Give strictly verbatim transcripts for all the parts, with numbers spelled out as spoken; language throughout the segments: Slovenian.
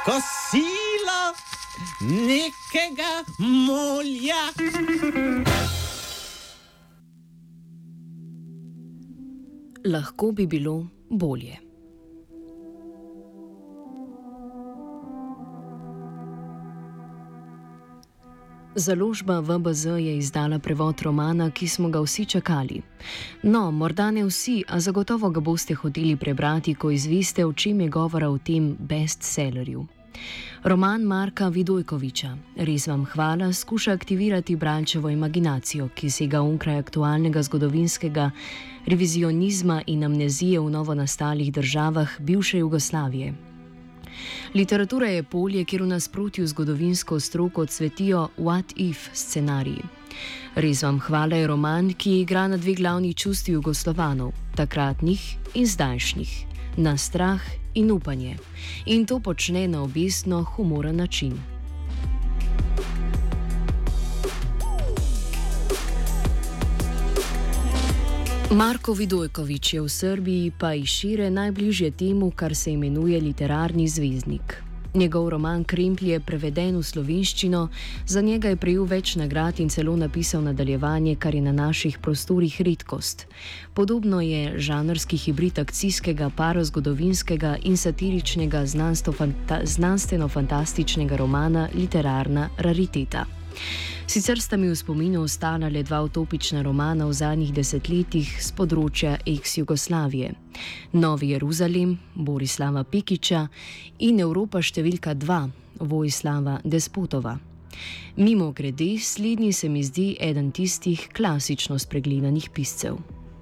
kosilo nekega mulja. Lahko bi bilo bolje. Založba V B Z je izdala prevod romana, ki smo ga vsi čakali. No, morda ne vsi, a zagotovo ga boste hoteli prebrati, ko izveste, o čem je govora v tem bestsellerju. Roman Marka Vidojkovića, Res vam hvala, skuša aktivirati bralčevo imaginacijo, ki sega onkraj aktualnega zgodovinskega revizionizma in amnezije v novonastalih državah bivše Jugoslavije. Literatura je polje, kjer v nasprotju zgodovinsko stroko cvetijo what if scenariji. Res vam hvala je roman, ki igra na dve glavni čustvi Jugoslovanov, takratnih in zdajšnjih, na strah in upanje. In to počne na obesno humoren način. Marko Vidojković je v Srbiji pa i šire najbližje temu, kar se imenuje literarni zvezdnik. Njegov roman Kremplj je preveden v slovenščino, za njega je prejel več nagrad in celo napisal nadaljevanje, kar je na naših prostorih redkost. Podobno je žanrski hibrid akcijskega, parozgodovinskega in satiričnega znanstveno-fantastičnega romana literarna rariteta. Sicer sta mi v spominu ostala le dva utopična romana v zadnjih desetletjih z področja ex-Jugoslavije: Novi Jeruzalem Borislava Pekića in Evropa številka dva Vojislava Despotova. Mimogrede, slednji se mi zdi eden tistih klasično spregledanih piscev.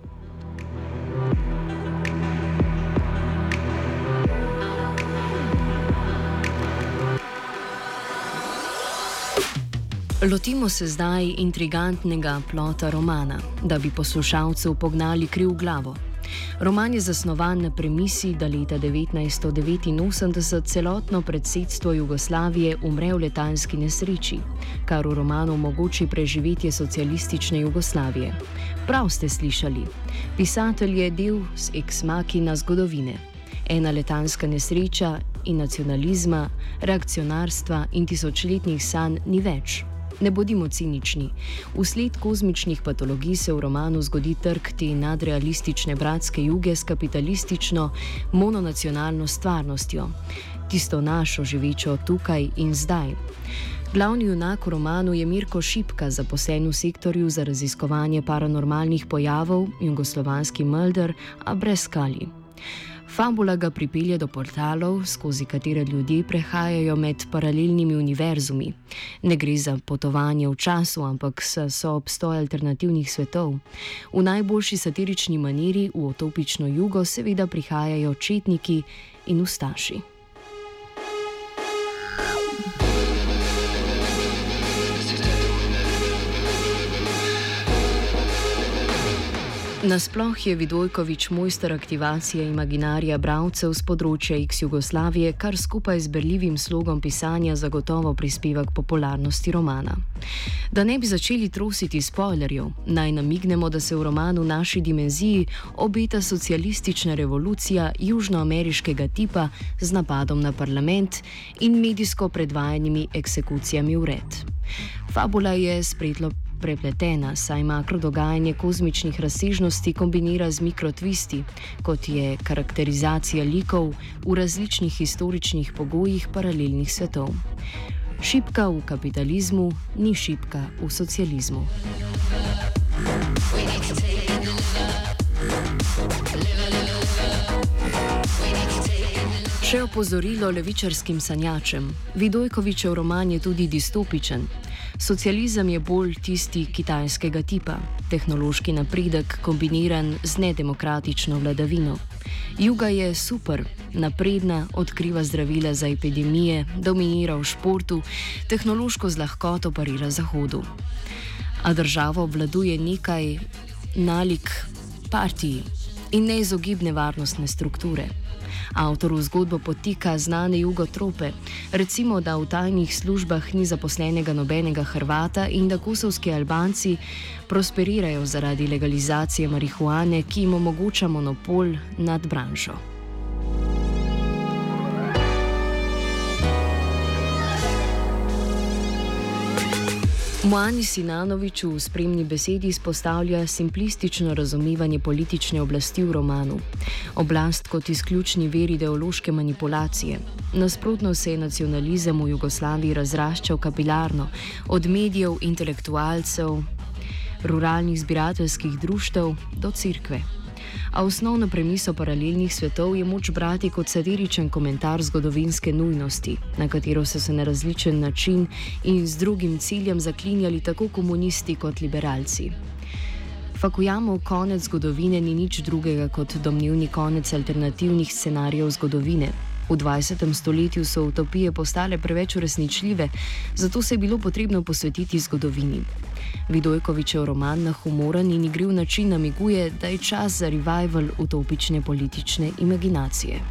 Lotimo se zdaj intrigantnega plota romana, da bi poslušalcev pognali kriv glavo. Roman je zasnovan na premisi, da leta devetnajststo devetinosemdeset celotno predsedstvo Jugoslavije umre v letalski nesreči, kar v romanu omogoči preživetje socialistične Jugoslavije. Prav ste slišali, pisatelj je del ex machina zgodovine. Ena letalska nesreča in nacionalizma, reakcionarstva in tisočletnih sanj ni več. Ne bodimo cinični. Vsled kozmičnih patologij se v romanu zgodi trk te nadrealistične bratske juge s kapitalistično mononacionalno stvarnostjo, tisto našo živečo tukaj in zdaj. Glavni junak v romanu je Mirko Šipka, zaposlen v sektorju za raziskovanje paranormalnih pojavov, jugoslovanski Mulder, a brez skali. Fabula ga pripelje do portalov, skozi katere ljudje prehajajo med paralelnimi univerzumi. Ne gre za potovanje v času, ampak so obstoj alternativnih svetov. V najboljši satirični maniri v utopično jugo seveda prihajajo četniki in ustaši. Nasploh je Vidojković mojster aktivacije imaginarija bralcev z področja ex-Jugoslavije, kar skupaj z berljivim slogom pisanja zagotovo prispeva k popularnosti romana. Da ne bi začeli trositi spoilerjev, naj namignemo, da se v romanu Naši dimenziji obeta socialistična revolucija južnoameriškega tipa z napadom na parlament in medijsko predvajanimi eksekucijami vred. Fabula je spretno prepletena, saj makrodogajanje kozmičnih razsežnosti kombinira z mikrotvisti, kot je karakterizacija likov v različnih historičnih pogojih paralelnih svetov. Šipka v kapitalizmu ni šipka v socializmu. Še opozorilo levičarskim sanjačem. Vidojkovićev roman je tudi distopičen. Socializem je bolj tisti kitajskega tipa, tehnološki napredek kombiniran z nedemokratično vladavino. Juga je super, napredna, odkriva zdravila za epidemije, dominira v športu, tehnološko z lahkoto parira Zahodu. A državo obvladuje nekaj nalik partiji in neizogibne varnostne strukture. Avtor v zgodbo potika znane jugotrope, recimo, da v tajnih službah ni zaposlenega nobenega Hrvata in da kosovski Albanci prosperirajo zaradi legalizacije marihuane, ki jim omogoča monopol nad branžo. Moani Sinanović v spremni besedi izpostavlja simplistično razumevanje politične oblasti v romanu. Oblast kot izključni vir ideološke manipulacije. Nasprotno se je nacionalizem v Jugoslaviji razraščal kapilarno, od medijev, intelektualcev, ruralnih zbirateljskih društev do cerkve. A osnovno premiso paralelnih svetov je moč brati kot satiričen komentar zgodovinske nujnosti, na katero so se na različen način in z drugim ciljem zaklinjali tako komunisti kot liberalci. Fukuyamov konec zgodovine ni nič drugega kot domnevni konec alternativnih scenarijev zgodovine. V dvajsetem stoletju so utopije postale preveč uresničljive, zato se je bilo potrebno posvetiti zgodovini. Vidojkovićev roman na humoren in igriv način namiguje, da je čas za revival utopične politične imaginacije.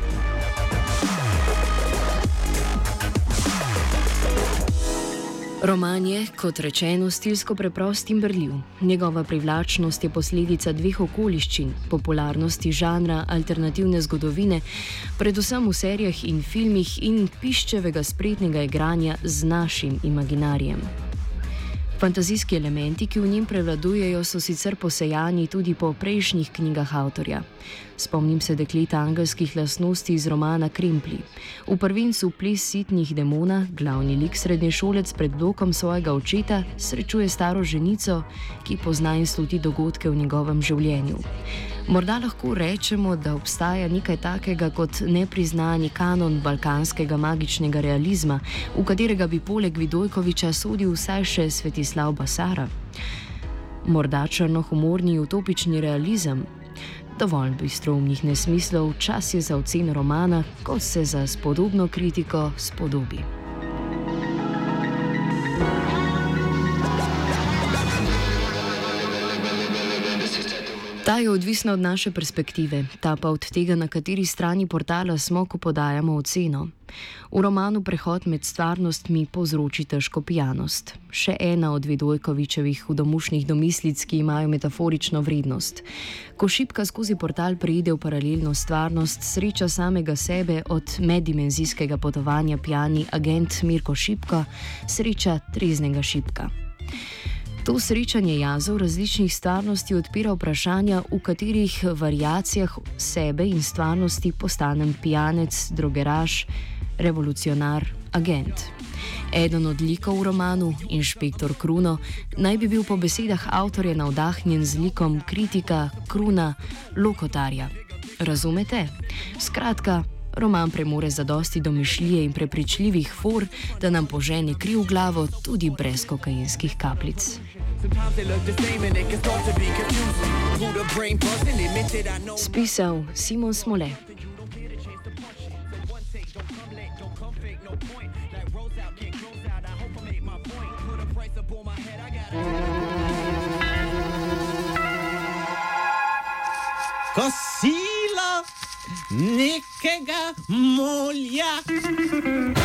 Roman je, kot rečeno, stilsko preprost in berljiv. Njegova privlačnost je posledica dveh okoliščin: popularnosti žanra alternativne zgodovine, predvsem v serijah in filmih, in piščevega spretnega igranja z našim imaginarijem. Fantazijski elementi, ki v njem prevladujejo, so sicer posejani tudi po prejšnjih knjigah avtorja. Spomnim se dekleta angelskih lastnosti iz romana Krempli. V prvencu Ples sitnih demona glavni lik srednješolec pred blokom svojega očeta srečuje staro ženico, ki pozna in sluti dogodke v njegovem življenju. Morda lahko rečemo, da obstaja nekaj takega kot nepriznani kanon balkanskega magičnega realizma, v katerega bi poleg Vidojkovića sodil vsaj še Svetislav Basara. Morda črnohumorni utopični realizem. Dovolj bistroumnih nesmislov, čas je za oceno romana, ko se za spodobno kritiko spodobi. Ta je odvisna od naše perspektive, ta pa od tega, na kateri strani portala smo, ko podajamo oceno. V romanu prehod med stvarnostmi povzroči težko pijanost. Še ena od Vidojkovićevih hudomušnih domislic, ki imajo metaforično vrednost. Ko Šipka skozi portal preide v paralelno stvarnost, sreča samega sebe od meddimenzijskega potovanja pijani agent Mirko Šipka, sreča treznega Šipka. To srečanje jazov različnih stvarnosti odpira vprašanja, v katerih variacijah sebe in stvarnosti postanem pijanec, drogeraš, revolucionar, agent. Eden od likov v romanu, inšpektor Kruno, naj bi bil po besedah avtorja navdahnjen z likom kritika Kruna Lokotarja. Razumete? Skratka, roman premore zadosti domišljije in prepričljivih for, da nam požene kri v glavo tudi brez kokainskih kapljic. Spisal Simon Smole. Kosilo nekega mulja.